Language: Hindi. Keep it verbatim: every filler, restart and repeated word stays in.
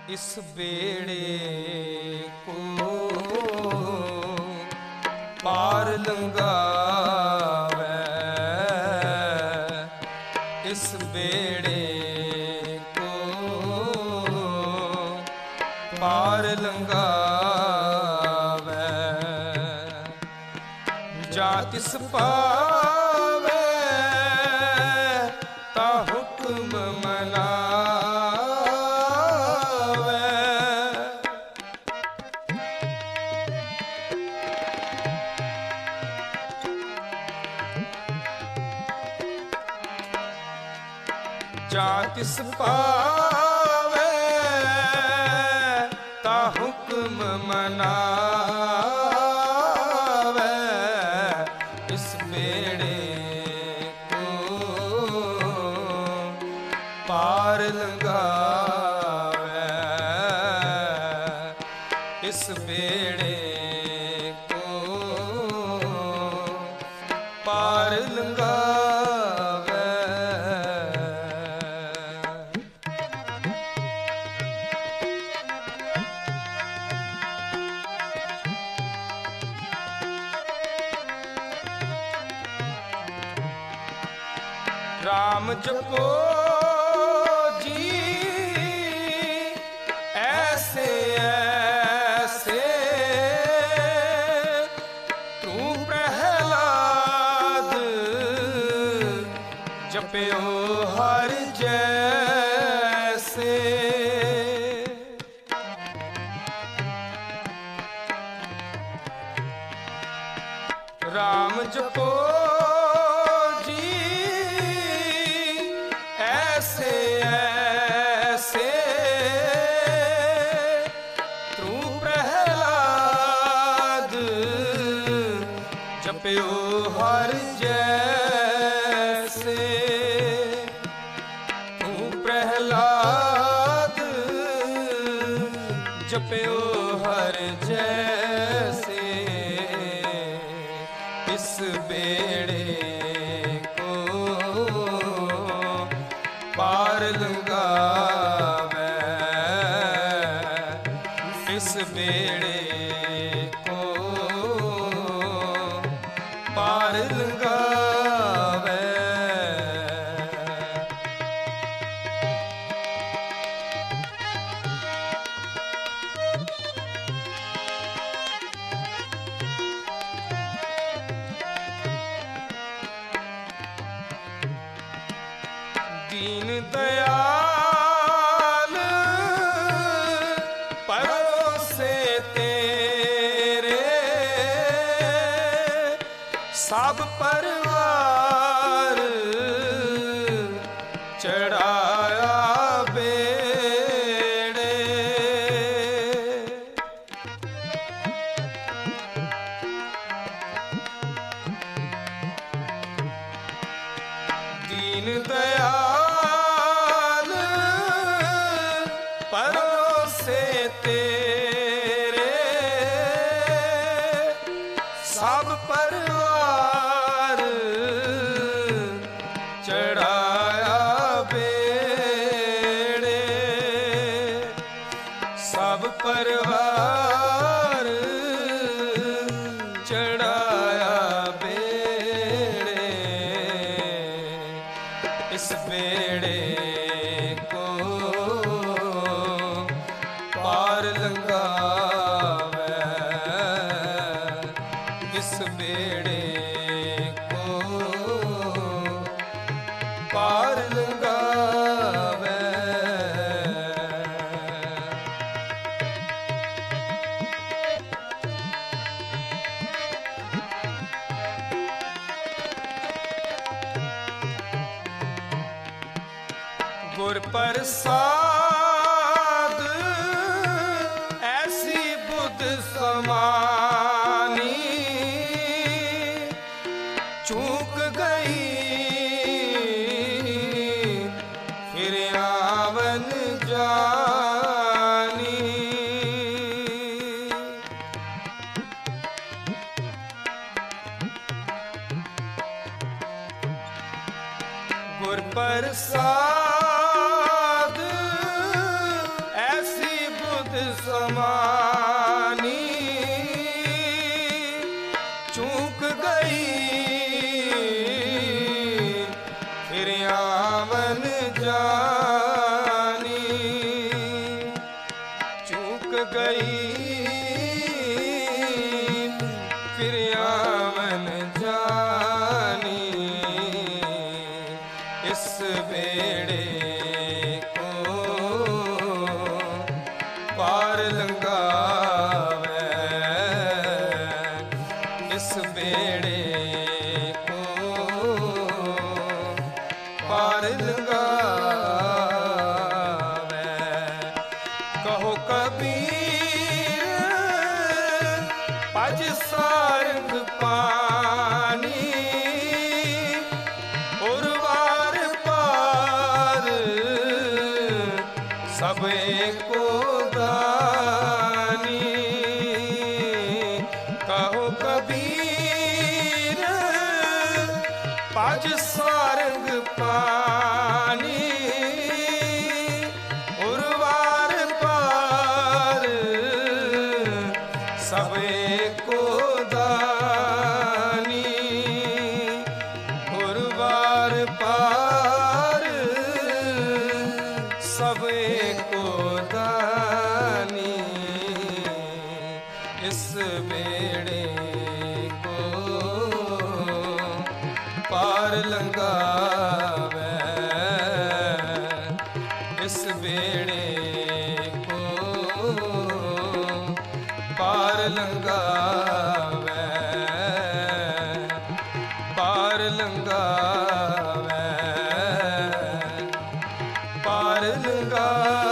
इस बेड़े को पार लंघावे, इस बेड़े को पार लंघावे। जा तिस पावे ता हुक्म मनावे। जा तिस पावे ता हुक्म मनावे। इस बेड़े को पार लंघावे, इस बेड़े को पार लंघावे। राम जपो जी ऐसे ऐसे, तू प्रहलाद जपयो हर जैसे। राम जपो ऐसे ऐसे, तू प्रहलाद जपयो हर जैसे। तू प्रहलाद जपयो हर जैसे। इस बेड़े को पार लंघावे, इस बेड़े को पार लंघावे। दीन दयाल परोसे तेरे, सब परिवार चढ़ाया बेड़े। दीन दयाल परोसे तेरे, सब परिवार चढ़ाया बेड़े। सब परिवार चढ़ाया बेड़े। इस बेड़े को पार लंघावे, इस बेड़े को पार लंघावे। गुर प्रसाद ऐसी बुद्ध समानी, चूक गई फिर आवन जानी। गुर प्रसाद ऐसी चूक गई फिर आवन जानी, इस बेड़े को पार लंघावे, इस बेड़े को पार लंघावे। कहो कबीर पज सारंग पानी, और वार पार सब एको दानी। कहो कबीर पज सारंग पानी, और वार पार सब एको दानी, और वार पार सब एको दानी। इस बेड़े को पार लंघावे, इस बेड़े को पार लंघावे, पार लंघावे, पार लंघावे।